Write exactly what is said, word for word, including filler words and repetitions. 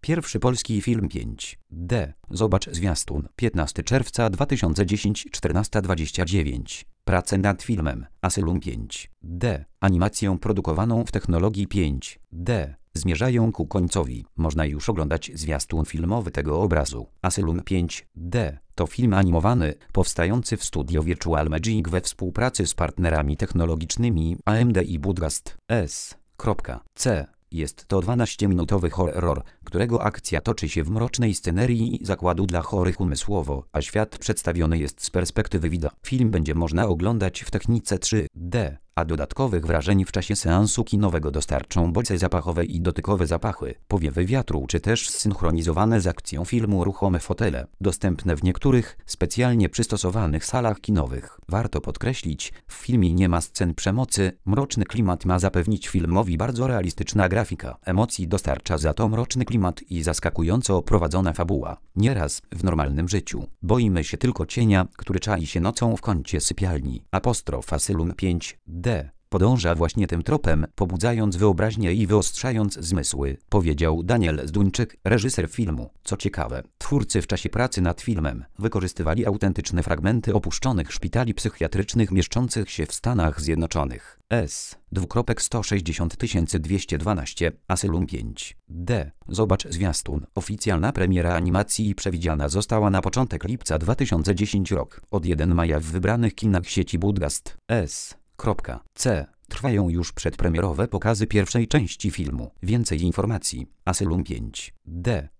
Pierwszy polski film pięć D. Zobacz zwiastun. piętnastego czerwca dwa tysiące dziesiątego, czternasta dwadzieścia dziewięć. Prace nad filmem Asylum pięć D. Animacją produkowaną w technologii pięć D. Zmierzają ku końcowi. Można już oglądać zwiastun filmowy tego obrazu. Asylum pięć D. To film animowany, powstający w studio Virtual Magic we współpracy z partnerami technologicznymi A M D i Budgast S. C. Jest to dwunastominutowy horror, którego akcja toczy się w mrocznej scenerii zakładu dla chorych umysłowo, a świat przedstawiony jest z perspektywy widza. Film będzie można oglądać w technice trzy D, a dodatkowych wrażeń w czasie seansu kinowego dostarczą bodźce zapachowe i dotykowe zapachy, powiewy wiatru czy też zsynchronizowane z akcją filmu ruchome fotele, dostępne w niektórych specjalnie przystosowanych salach kinowych. Warto podkreślić, w filmie nie ma scen przemocy, mroczny klimat ma zapewnić filmowi bardzo realistyczna grafika. Emocji dostarcza za to mroczny klimat i zaskakująco prowadzona fabuła. Nieraz, w normalnym życiu, boimy się tylko cienia, który czai się nocą w kącie sypialni. Apostrof Asylum pięć D. Podąża właśnie tym tropem, pobudzając wyobraźnię i wyostrzając zmysły, powiedział Daniel Zduńczyk, reżyser filmu. Co ciekawe, twórcy w czasie pracy nad filmem wykorzystywali autentyczne fragmenty opuszczonych szpitali psychiatrycznych mieszczących się w Stanach Zjednoczonych. S. sto sześćdziesiąt tysięcy dwieście dwanaście. Asylum pięć D. Zobacz zwiastun. Oficjalna premiera animacji przewidziana została na początek lipca dwa tysiące dziesiątego rok. Od pierwszego maja w wybranych kinach sieci Budgast S. C. Trwają już przedpremierowe pokazy pierwszej części filmu. Więcej informacji. Asylum pięć D.